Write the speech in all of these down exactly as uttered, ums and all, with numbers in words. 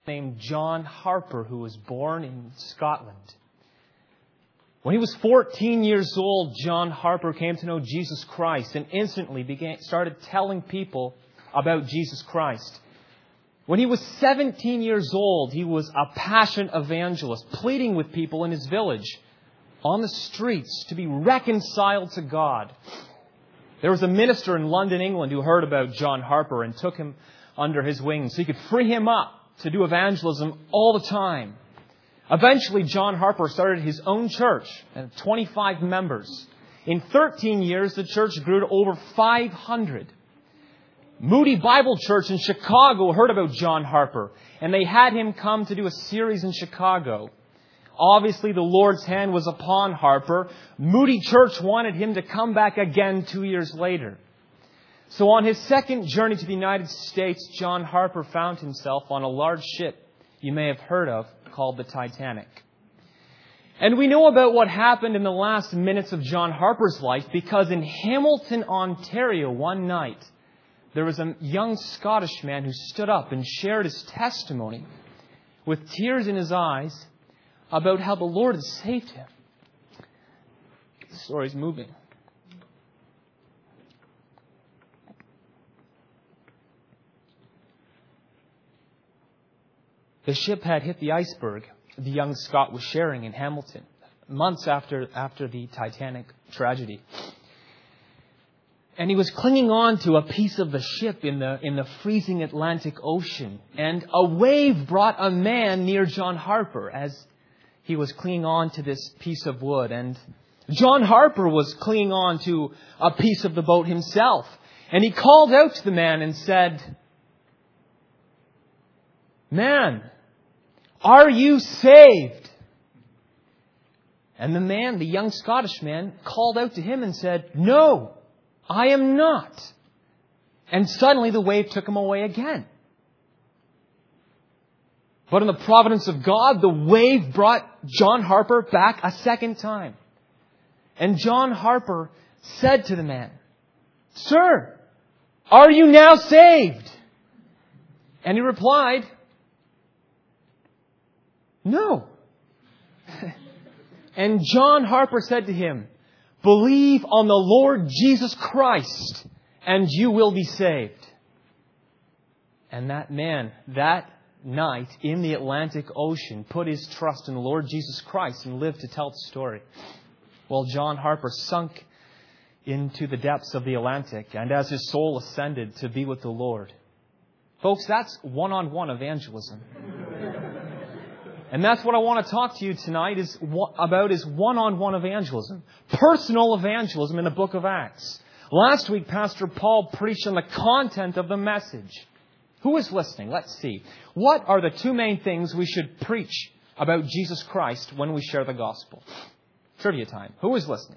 named John Harper, who was born in Scotland. When he was fourteen years old, John Harper came to know Jesus Christ and instantly began started telling people about Jesus Christ. When he was seventeen years old, he was a passionate evangelist, pleading with people in his village on the streets to be reconciled to God. There was a minister in London, England, who heard about John Harper and took him under his wings so he could free him up to do evangelism all the time. Eventually, John Harper started his own church and twenty-five members. In thirteen years, the church grew to over five hundred. Moody Bible Church in Chicago heard about John Harper, and they had him come to do a series in Chicago. Obviously, the Lord's hand was upon Harper. Moody Church wanted him to come back again two years later. So on his second journey to the United States, John Harper found himself on a large ship you may have heard of called the Titanic. And we know about what happened in the last minutes of John Harper's life because in Hamilton, Ontario, one night, there was a young Scottish man who stood up and shared his testimony with tears in his eyes about how the Lord had saved him. The story's moving. The ship had hit the iceberg the young Scot was sharing in Hamilton, months after, after the Titanic tragedy. And he was clinging on to a piece of the ship in the, in the freezing Atlantic Ocean. And a wave brought a man near John Harper as he was clinging on to this piece of wood. And John Harper was clinging on to a piece of the boat himself. And he called out to the man and said, "Man, are you saved?" And the man, the young Scottish man, called out to him and said, "No, I am not." And suddenly the wave took him away again. But in the providence of God, the wave brought John Harper back a second time. And John Harper said to the man, "Sir, are you now saved?" And he replied, "No." And John Harper said to him, "Believe on the Lord Jesus Christ, and you will be saved." And that man, that night in the Atlantic Ocean, put his trust in the Lord Jesus Christ and lived to tell the story. While John Harper sunk into the depths of the Atlantic, and as his soul ascended to be with the Lord. Folks, that's one-on-one evangelism. And that's what I want to talk to you tonight is about is one-on-one evangelism. Personal evangelism in the book of Acts. Last week, Pastor Paul preached on the content of the message. Who is listening? Let's see. What are the two main things we should preach about Jesus Christ when we share the gospel? Trivia time. Who is listening?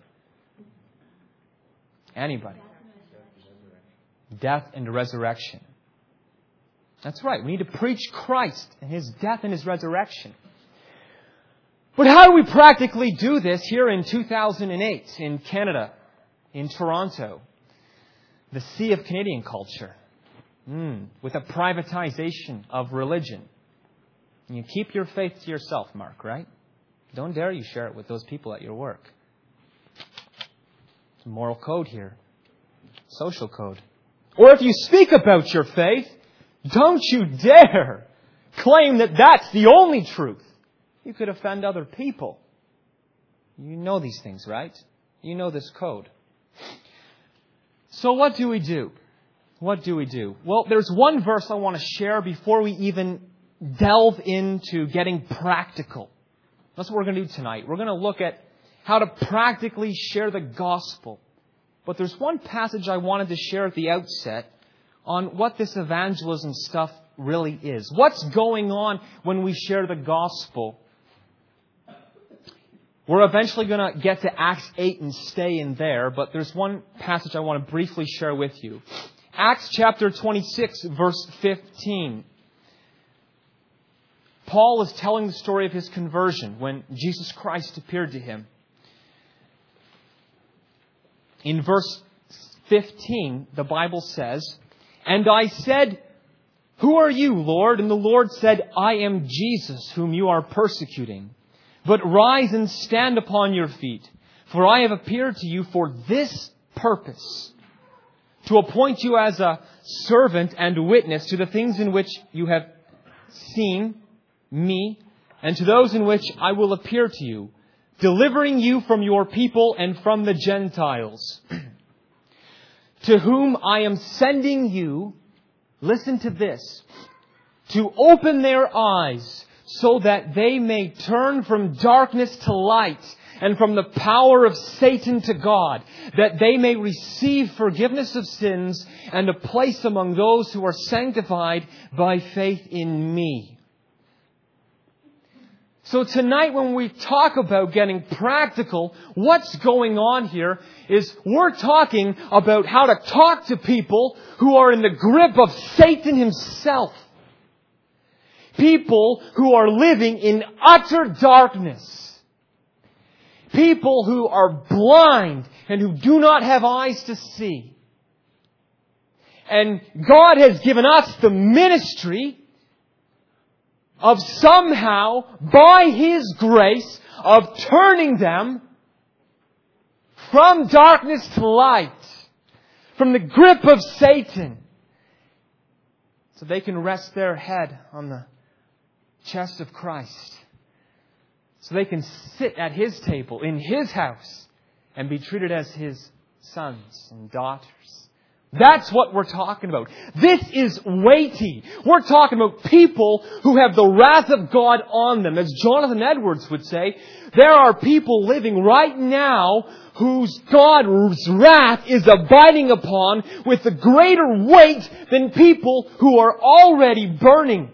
Anybody? Death and resurrection. That's right. We need to preach Christ and His death and His resurrection. But how do we practically do this here in two thousand eight in Canada, in Toronto, the sea of Canadian culture, mm, with a privatization of religion? And you keep your faith to yourself, Mark, right? Don't dare you share it with those people at your work. It's a moral code here. Social code. Or if you speak about your faith, don't you dare claim that that's the only truth. You could offend other people. You know these things, right? You know this code. So what do we do? What do we do? Well, there's one verse I want to share before we even delve into getting practical. That's what we're going to do tonight. We're going to look at how to practically share the gospel. But there's one passage I wanted to share at the outset on what this evangelism stuff really is. What's going on when we share the gospel? We're eventually going to get to Acts eight and stay in there, but there's one passage I want to briefly share with you. Acts chapter twenty-six, verse fifteen. Paul is telling the story of his conversion when Jesus Christ appeared to him. In verse fifteen, the Bible says, "And I said, "Who are you, Lord?" And the Lord said, "I am Jesus, whom you are persecuting. But rise and stand upon your feet, for I have appeared to you for this purpose, to appoint you as a servant and witness to the things in which you have seen me, and to those in which I will appear to you, delivering you from your people and from the Gentiles, to whom I am sending you," listen to this, "to open their eyes so that they may turn from darkness to light and from the power of Satan to God, that they may receive forgiveness of sins and a place among those who are sanctified by faith in me." So tonight when we talk about getting practical, what's going on here is we're talking about how to talk to people who are in the grip of Satan himself. People who are living in utter darkness. People who are blind and who do not have eyes to see. And God has given us the ministry of somehow, by His grace, of turning them from darkness to light, from the grip of Satan, so they can rest their head on the chest of Christ, so they can sit at His table in His house and be treated as His sons and daughters. That's what we're talking about. This is weighty. We're talking about people who have the wrath of God on them. As Jonathan Edwards would say, there are people living right now whose God's wrath is abiding upon with a greater weight than people who are already burning.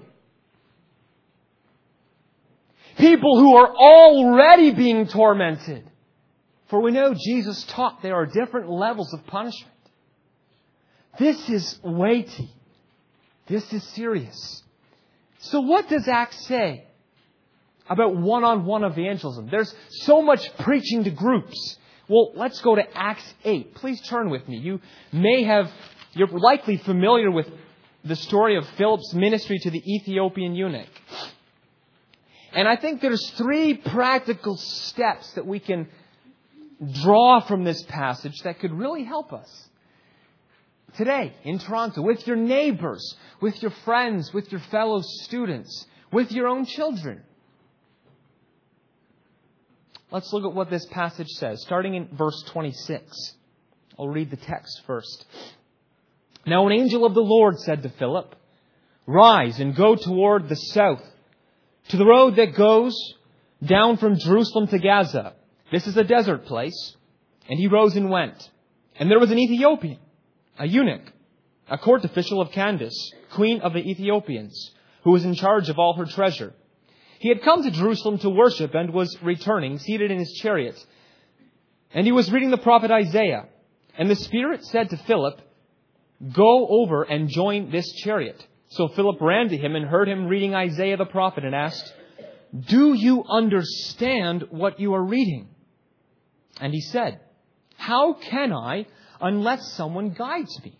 People who are already being tormented. For we know Jesus taught there are different levels of punishment. This is weighty. This is serious. So what does Acts say about one-on-one evangelism? There's so much preaching to groups. Well, let's go to Acts eight. Please turn with me. You may have, you're likely familiar with the story of Philip's ministry to the Ethiopian eunuch. And I think there's three practical steps that we can draw from this passage that could really help us today in Toronto, with your neighbors, with your friends, with your fellow students, with your own children. Let's look at what this passage says, starting in verse twenty-six. I'll read the text first. "Now an angel of the Lord said to Philip, 'Rise and go toward the south, to the road that goes down from Jerusalem to Gaza. This is a desert place.' And he rose and went. And there was an Ethiopian, a eunuch, a court official of Candace, queen of the Ethiopians, who was in charge of all her treasure. He had come to Jerusalem to worship and was returning, seated in his chariot. And he was reading the prophet Isaiah. And the Spirit said to Philip, 'Go over and join this chariot.' So Philip ran to him and heard him reading Isaiah the prophet and asked, 'Do you understand what you are reading?' And he said, 'How can I unless someone guides me?'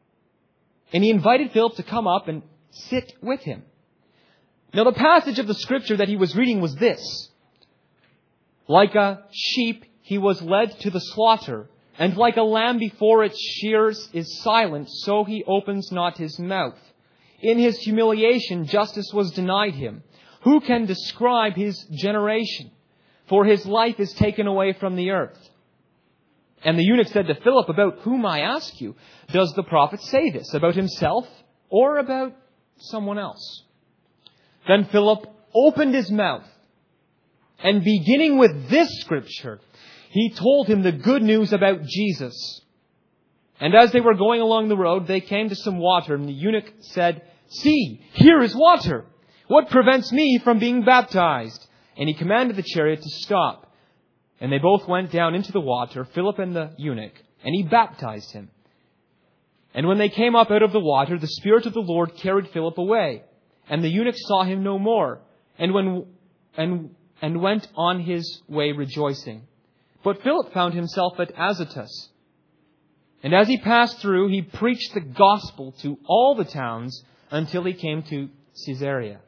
And he invited Philip to come up and sit with him. Now the passage of the scripture that he was reading was this: 'Like a sheep he was led to the slaughter, and like a lamb before its shears is silent, so he opens not his mouth. In his humiliation justice was denied him. Who can describe his generation? For his life is taken away from the earth.' And the eunuch said to Philip, 'About whom, I ask you, does the prophet say this? About himself or about someone else?' Then Philip opened his mouth, and beginning with this scripture, he told him the good news about Jesus. And as they were going along the road, they came to some water, and the eunuch said, 'See, here is water. What prevents me from being baptized?' And he commanded the chariot to stop. And they both went down into the water, Philip and the eunuch, and he baptized him. And when they came up out of the water, the Spirit of the Lord carried Philip away. And the eunuch saw him no more, and when and and went on his way rejoicing. But Philip found himself at Azotus. And as he passed through, he preached the gospel to all the towns until he came to Caesarea.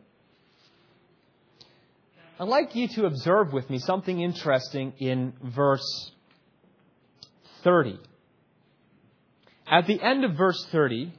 I'd like you to observe with me something interesting in verse thirty. At the end of verse thirty,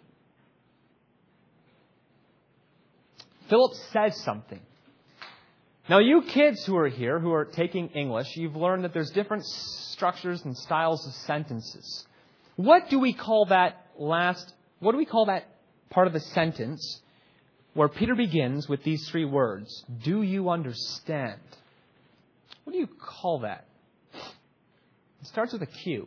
Philip says something. Now, you kids who are here, who are taking English, you've learned that there's different structures and styles of sentences. What do we call that last, what do we call that part of the sentence where Peter begins with these three words? Do you understand? What do you call that? It starts with a Q.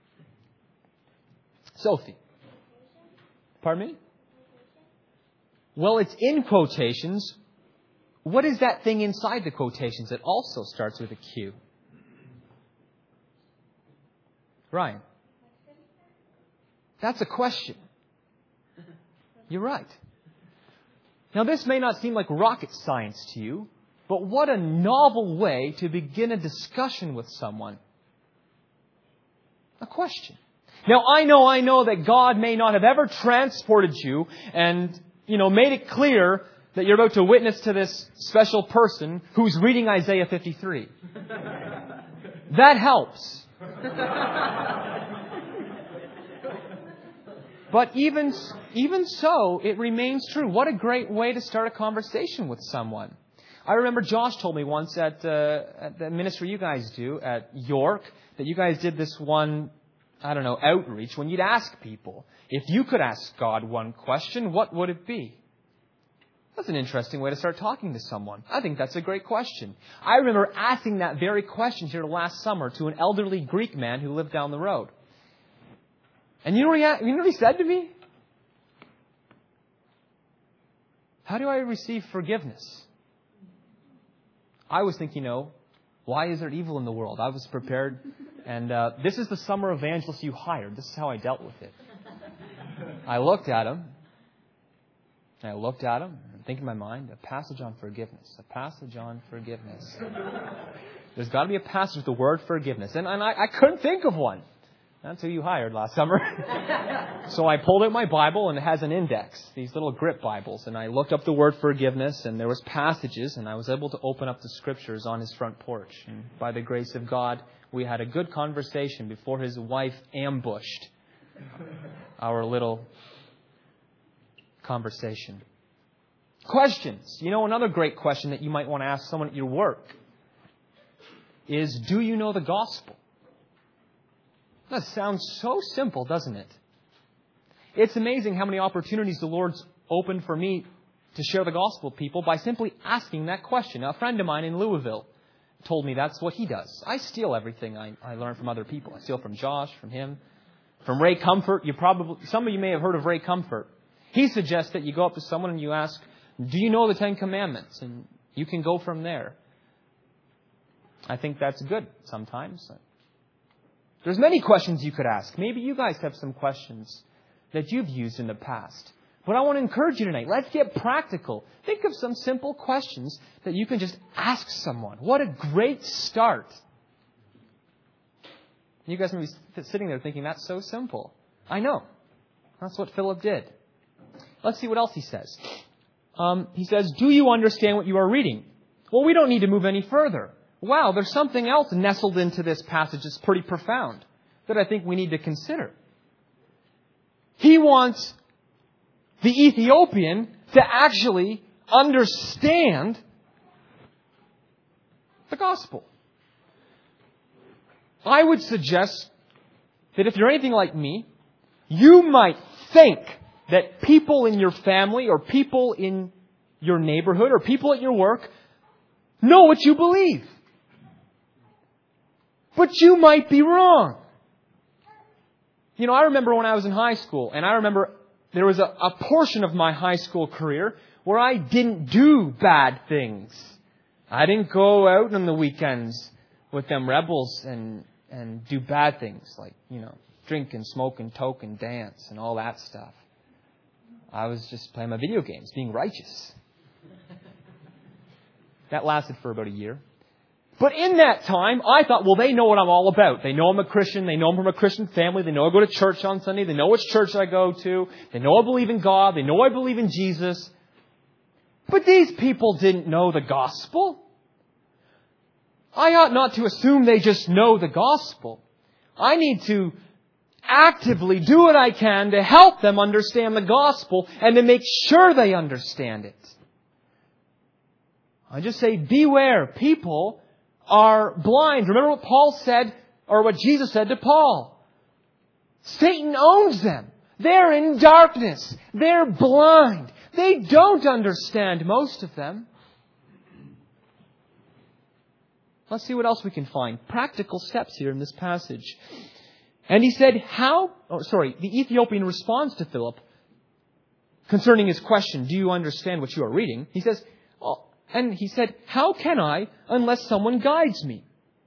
Sophie. Pardon me? Well, it's in quotations. What is that thing inside the quotations that also starts with a Q? Ryan. That's a question. You're right. Now, this may not seem like rocket science to you, but what a novel way to begin a discussion with someone. A question. Now, I know, I know that God may not have ever transported you and, you know, made it clear that you're about to witness to this special person who's reading Isaiah fifty-three. That helps. But even, even so, it remains true. What a great way to start a conversation with someone. I remember Josh told me once at, uh, at the ministry you guys do at York that you guys did this one, I don't know, outreach when you'd ask people, if you could ask God one question, what would it be? That's an interesting way to start talking to someone. I think that's a great question. I remember asking that very question here last summer to an elderly Greek man who lived down the road. And you know what he, you know what he said to me? How do I receive forgiveness? I was thinking, you know, why is there evil in the world? I was prepared. And uh, this is the summer evangelist you hired. This is how I dealt with it. I looked at him. And I looked at him and thinking in my mind, a passage on forgiveness. A passage on forgiveness. There's got to be a passage with the word forgiveness. And, and I, I couldn't think of one. That's who you hired last summer. So I pulled out my Bible, and it has an index, these little grip Bibles. And I looked up the word forgiveness, and there was passages, and I was able to open up the scriptures on his front porch. And by the grace of God, we had a good conversation before his wife ambushed our little conversation. Questions. You know, another great question that you might want to ask someone at your work is, do you know the gospel? That sounds so simple, doesn't it? It's amazing how many opportunities the Lord's opened for me to share the gospel with people by simply asking that question. Now, a friend of mine in Louisville told me that's what he does. I steal everything I, I learn from other people. I steal from Josh, from him, from Ray Comfort. You probably, some of you may have heard of Ray Comfort. He suggests that you go up to someone and you ask, do you know the Ten Commandments? And you can go from there. I think that's good sometimes. There's many questions you could ask. Maybe you guys have some questions that you've used in the past. But I want to encourage you tonight. Let's get practical. Think of some simple questions that you can just ask someone. What a great start. You guys may be sitting there thinking, that's so simple. I know. That's what Philip did. Let's see what else he says. Um, he says, do you understand what you are reading? Well, we don't need to move any further. Wow, there's something else nestled into this passage that's pretty profound that I think we need to consider. He wants the Ethiopian to actually understand the gospel. I would suggest that if you're anything like me, you might think that people in your family or people in your neighborhood or people at your work know what you believe. But you might be wrong. You know, I remember when I was in high school, and I remember there was a, a portion of my high school career where I didn't do bad things. I didn't go out on the weekends with them rebels and, and do bad things like, you know, drink and smoke and toke and dance and all that stuff. I was just playing my video games, being righteous. That lasted for about a year. But in that time, I thought, well, they know what I'm all about. They know I'm a Christian. They know I'm from a Christian family. They know I go to church on Sunday. They know which church I go to. They know I believe in God. They know I believe in Jesus. But these people didn't know the gospel. I ought not to assume they just know the gospel. I need to actively do what I can to help them understand the gospel and to make sure they understand it. I just say, beware. People are blind. Remember what Paul said, or what Jesus said to Paul. Satan owns them. They're in darkness. They're blind. They don't understand, most of them. Let's see what else we can find. Practical steps here in this passage. And he said, how, oh, sorry, the Ethiopian responds to Philip concerning his question, do you understand what you are reading? He says, oh, and he said, how can I unless someone guides me?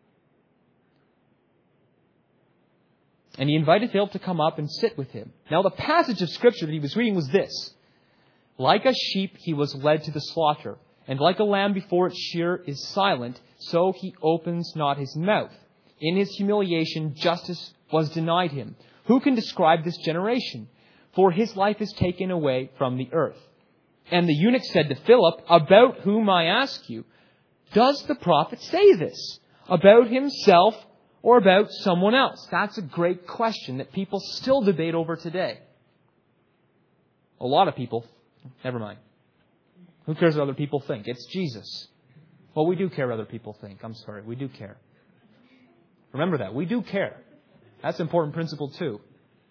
And he invited Philip to come up and sit with him. Now the passage of Scripture that he was reading was this. Like a sheep he was led to the slaughter, and like a lamb before its shearer is silent, so he opens not his mouth. In his humiliation justice was denied him. Who can describe this generation? For his life is taken away from the earth. And the eunuch said to Philip, about whom I ask you, does the prophet say this? About himself or about someone else? That's a great question that people still debate over today. A lot of people, never mind. Who cares what other people think? It's Jesus. Well, we do care what other people think. I'm sorry, we do care. Remember that. We do care. That's an important principle too.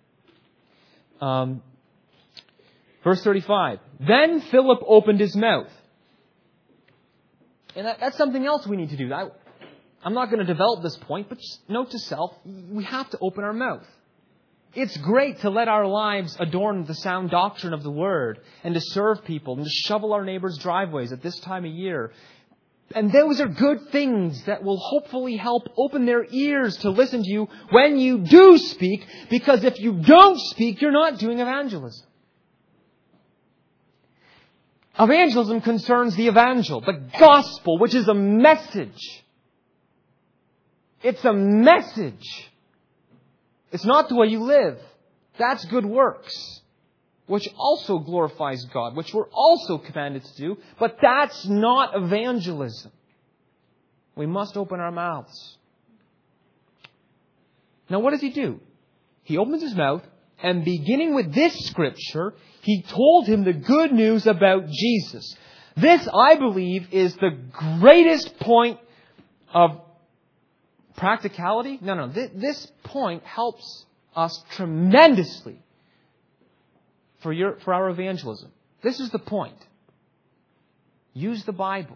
Um, verse thirty-five. Then Philip opened his mouth. And that, that's something else we need to do. I, I'm not going to develop this point, but just note to self, we have to open our mouth. It's great to let our lives adorn the sound doctrine of the Word and to serve people and to shovel our neighbors' driveways at this time of year. And those are good things that will hopefully help open their ears to listen to you when you do speak, because if you don't speak, you're not doing evangelism. Evangelism concerns the evangel, the gospel, which is a message. It's a message. It's not the way you live. That's good works, which also glorifies God, which we're also commanded to do. But that's not evangelism. We must open our mouths. Now, what does he do? He opens his mouth, and beginning with this scripture, he told him the good news about Jesus. This, I believe, is the greatest point of practicality. No, no. This point helps us tremendously for your for our evangelism. This is the point. Use the Bible.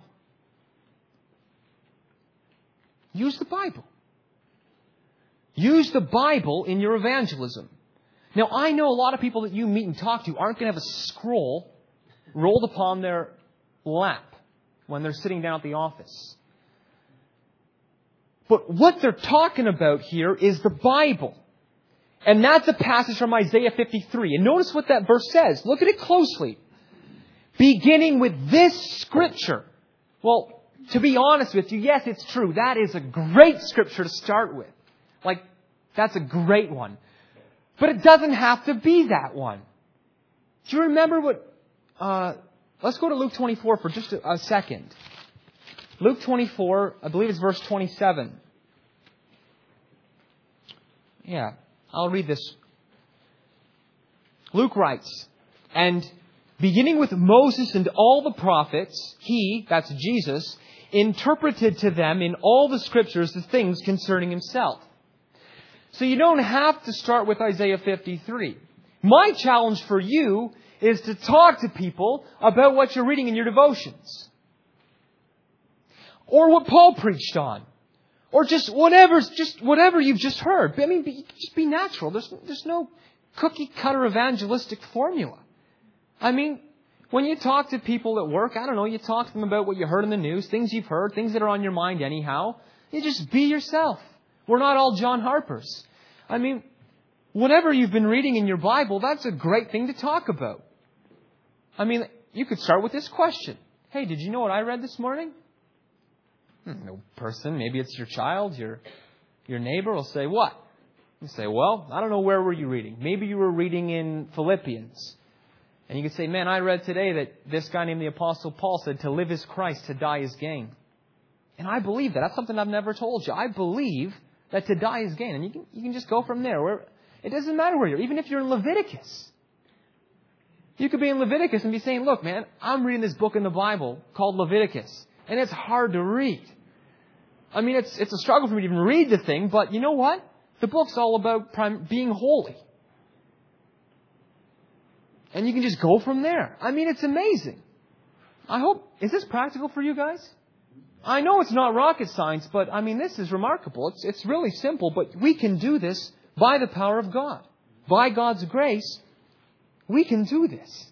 Use the Bible. Use the Bible in your evangelism. Now, I know a lot of people that you meet and talk to aren't going to have a scroll rolled upon their lap when they're sitting down at the office. But what they're talking about here is the Bible. And that's a passage from Isaiah fifty-three. And notice what that verse says. Look at it closely. Beginning with this scripture. Well, to be honest with you, yes, it's true. That is a great scripture to start with. Like, that's a great one. But it doesn't have to be that one. Do you remember what... Uh, let's go to Luke twenty-four for just a, a second. Luke twenty-four, I believe it's verse twenty-seven. Yeah, I'll read this. Luke writes, and beginning with Moses and all the prophets, he, that's Jesus, interpreted to them in all the scriptures the things concerning himself. So you don't have to start with Isaiah fifty-three. My challenge for you is to talk to people about what you're reading in your devotions. Or what Paul preached on. Or just whatever, just whatever you've just heard. I mean, be, just be natural. There's, there's no cookie-cutter evangelistic formula. I mean, when you talk to people at work, I don't know, you talk to them about what you heard in the news, things you've heard, things that are on your mind anyhow. You just be yourself. We're not all John Harpers. I mean, whatever you've been reading in your Bible, that's a great thing to talk about. I mean, you could start with this question. Hey, did you know what I read this morning? The person, maybe it's your child, your your neighbor, will say, what? You say, well, I don't know, where were you reading? Maybe you were reading in Philippians. And you could say, man, I read today that this guy named the Apostle Paul said to live is Christ, to die is gain. And I believe that. That's something I've never told you. I believe that to die is gain. And you can, you can just go from there. Where, it doesn't matter where you're. Even if you're in Leviticus. You could be in Leviticus and be saying, look, man, I'm reading this book in the Bible called Leviticus. And it's hard to read. I mean, it's it's a struggle for me to even read the thing. But you know what? The book's all about prim- being holy. And you can just go from there. I mean, it's amazing. I hope, is this practical for you guys? I know it's not rocket science, but I mean, this is remarkable. It's, it's really simple, but we can do this by the power of God. By God's grace, we can do this.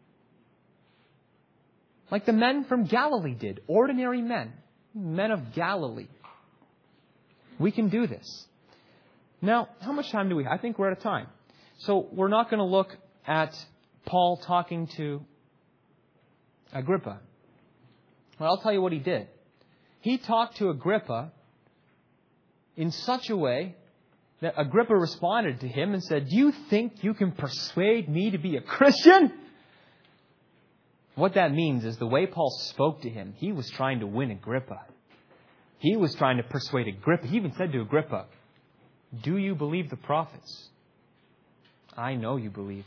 Like the men from Galilee did. Ordinary men. Men of Galilee. We can do this. Now, how much time do we have? I think we're out of time. So we're not going to look at Paul talking to Agrippa. Well, I'll tell you what he did. He talked to Agrippa in such a way that Agrippa responded to him and said, do you think you can persuade me to be a Christian? What that means is the way Paul spoke to him, he was trying to win Agrippa. He was trying to persuade Agrippa. He even said to Agrippa, do you believe the prophets? I know you believe.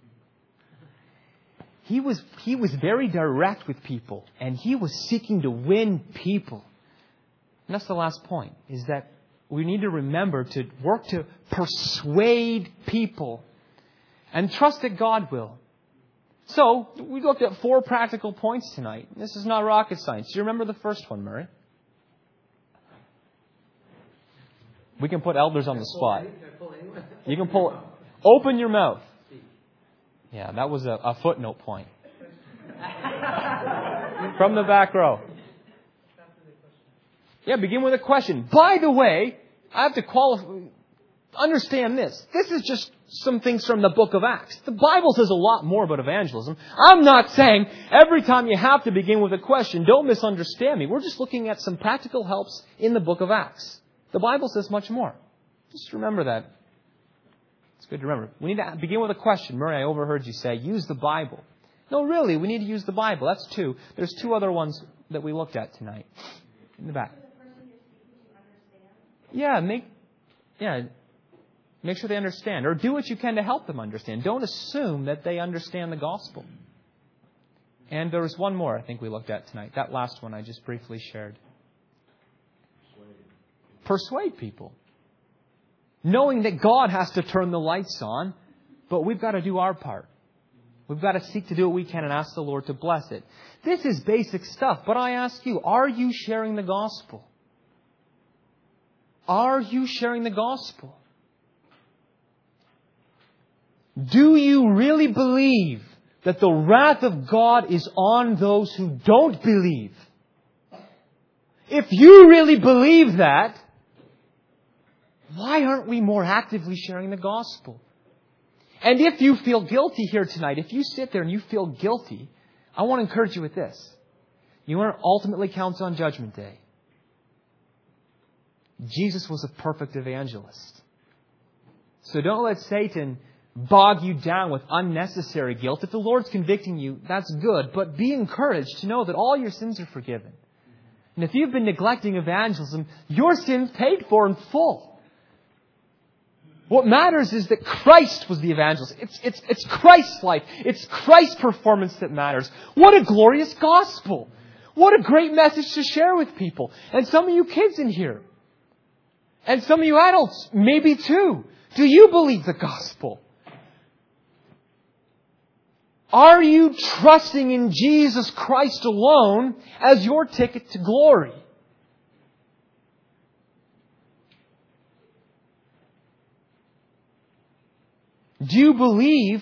He was, he was very direct with people, and he was seeking to win people. And that's the last point, is that we need to remember to work to persuade people and trust that God will. So, we looked at four practical points tonight. This is not rocket science. Do you remember the first one, Murray? We can put elders on the spot. You can pull. Open your mouth. Yeah, that was a, a footnote point. From the back row. Yeah, begin with a question. By the way, I have to qualify. Understand this. This is just some things from the book of Acts. The Bible says a lot more about evangelism. I'm not saying every time you have to begin with a question, don't misunderstand me. We're just looking at some practical helps in the book of Acts. The Bible says much more. Just remember that. It's good to remember. We need to begin with a question. Murray, I overheard you say, use the Bible. No, really, we need to use the Bible. That's two. There's two other ones that we looked at tonight. In the back. Yeah, make, yeah, make sure they understand. Or do what you can to help them understand. Don't assume that they understand the gospel. And there was one more I think we looked at tonight. That last one I just briefly shared. Persuade people. Knowing that God has to turn the lights on, but we've got to do our part. We've got to seek to do what we can and ask the Lord to bless it. This is basic stuff, but I ask you, are you sharing the gospel? Are you sharing the gospel? Do you really believe that the wrath of God is on those who don't believe? If you really believe that, why aren't we more actively sharing the gospel? And if you feel guilty here tonight, if you sit there and you feel guilty, I want to encourage you with this. You want to ultimately count on Judgment Day. Jesus was a perfect evangelist. So don't let Satan bog you down with unnecessary guilt. If the Lord's convicting you, that's good. But be encouraged to know that all your sins are forgiven. And if you've been neglecting evangelism, your sin's paid for in full. What matters is that Christ was the evangelist. It's, it's, it's Christ's life. It's Christ's performance that matters. What a glorious gospel. What a great message to share with people. And some of you kids in here. And some of you adults, maybe too. Do you believe the gospel? Are you trusting in Jesus Christ alone as your ticket to glory? Do you believe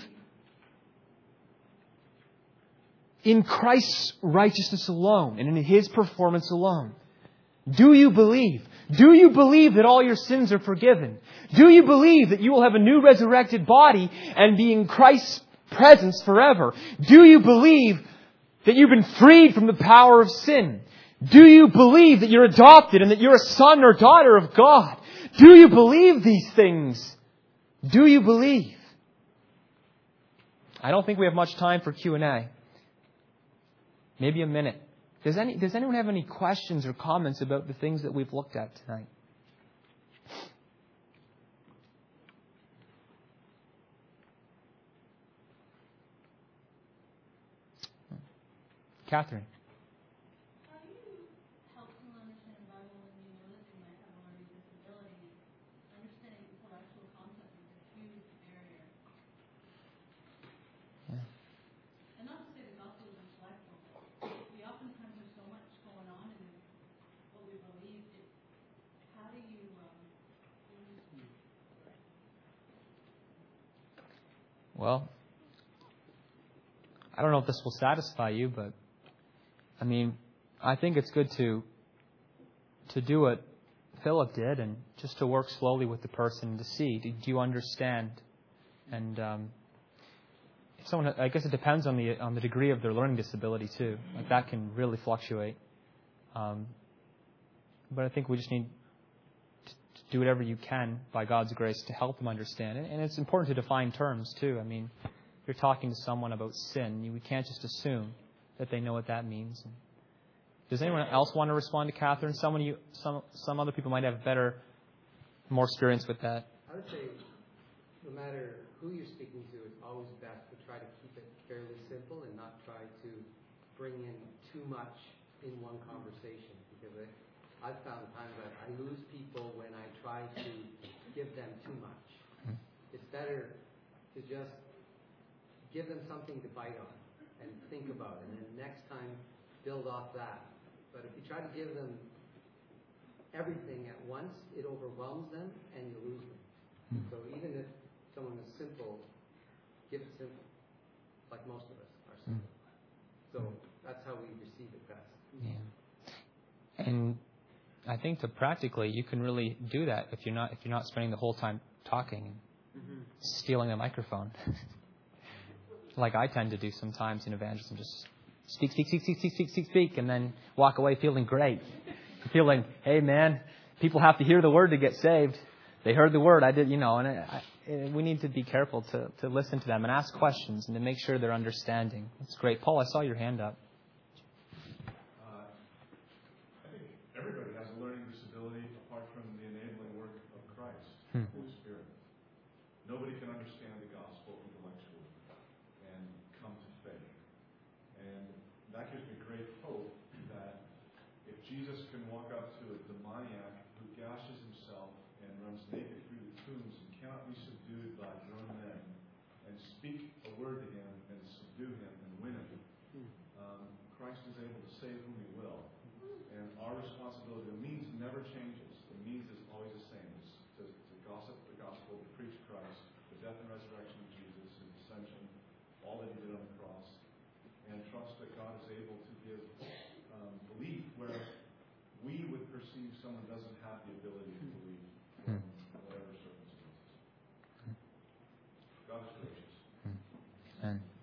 in Christ's righteousness alone and in His performance alone? Do you believe? Do you believe that all your sins are forgiven? Do you believe that you will have a new resurrected body and be in Christ's presence forever? Do you believe that you've been freed from the power of sin? Do you believe that you're adopted and that you're a son or daughter of God? Do you believe these things? Do you believe? I don't think we have much time for Q and A. Maybe a minute. Does any, does anyone have any questions or comments about the things that we've looked at tonight? Catherine. How do you help someone understand the Bible when you know that they might have a learning disability? Understanding intellectual concepts is a huge barrier. Yeah. And not to say the gospel is intellectual, but we oftentimes have so much going on in what we believe. It, how do you... Um, well, I don't know if this will satisfy you, but I mean, I think it's good to to do what Philip did and just to work slowly with the person to see, do, do you understand? And um, if someone, I guess it depends on the on the degree of their learning disability too. Like that can really fluctuate. Um, but I think we just need to, to do whatever you can by God's grace to help them understand. And, and it's important to define terms too. I mean, if you're talking to someone about sin, you, we can't just assume that they know what that means. Does anyone else want to respond to Catherine? Someone you, some some other people might have better, more experience with that. I would say, no matter who you're speaking to, it's always best to try to keep it fairly simple and not try to bring in too much in one conversation. Because I, I've found times that I lose people when I try to give them too much. Mm-hmm. It's better to just give them something to bite on and think about, and then next time build off that. But if you try to give them everything at once, it overwhelms them and you lose them. Mm-hmm. So even if someone is simple, give it simple, like most of us are simple. Mm-hmm. So that's how we receive it best. Yeah. And I think that practically you can really do that if you're not if you're not spending the whole time talking and mm-hmm. stealing the microphone. Like I tend to do sometimes in evangelism, just speak, speak, speak, speak, speak, speak, speak, speak, and then walk away feeling great. Feeling, hey man, people have to hear the word to get saved. They heard the word, I did, you know, and I, I, we need to be careful to, to listen to them and ask questions and to make sure they're understanding. That's great. Paul, I saw your hand up. Uh, I think everybody has a learning disability apart from the enabling work of Christ, hmm. the Holy Spirit. Nobody can understand the gospel intellectually and come to faith. And that gives me great hope that if Jesus can walk up to a demoniac who gashes himself and runs naked through the tombs and cannot be subdued by grown men, and speak a word to him and subdue him and win him, um, Christ is able to save whom he will. And our responsibility, the means never changes. The means is always the same. It's to, to gossip the gospel, to preach Christ, the death and resurrection of Jesus, his ascension, all that he did on the cross, and trust that God is able to give um, belief where we would perceive someone doesn't have the ability to believe in whatever circumstances. God is gracious. Amen.